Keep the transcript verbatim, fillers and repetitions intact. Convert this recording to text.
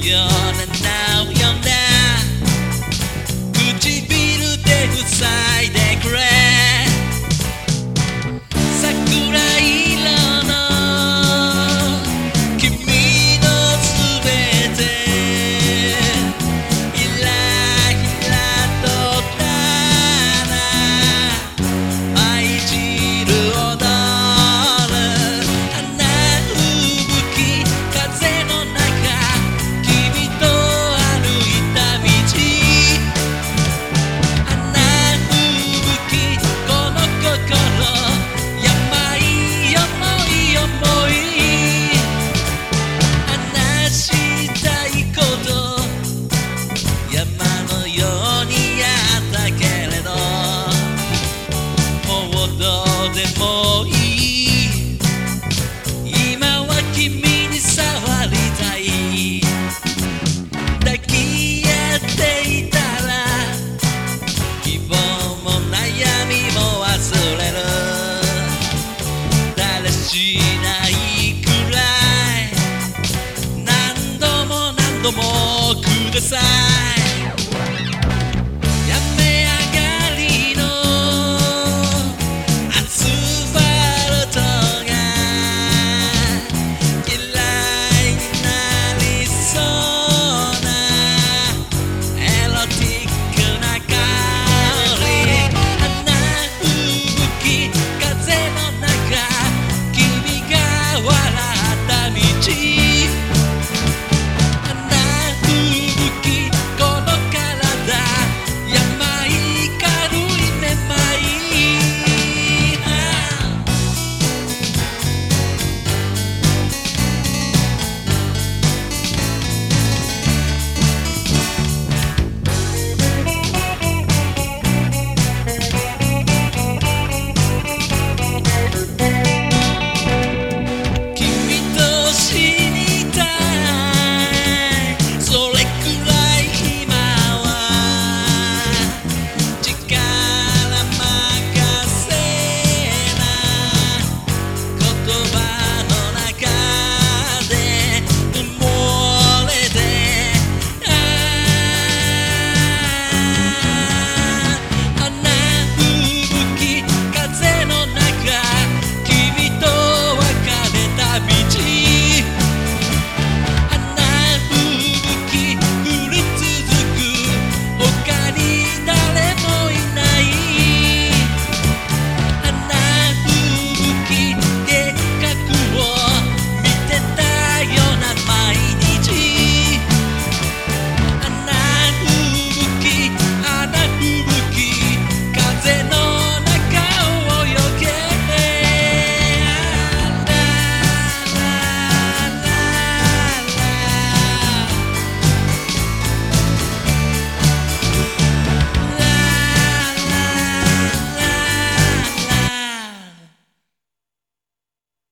ような名を呼んだ唇で塞いでくれ桜色の君のすべてひらひらとたな愛じる踊る花吹雪風の中君と歩いた道花吹雪この心山い思い思い話したいこと山のようにあったけれどもうどうでもいい今は君に触りたい抱き合っていたら希望も悩みも忘れるだらしないくらい何度も何度もください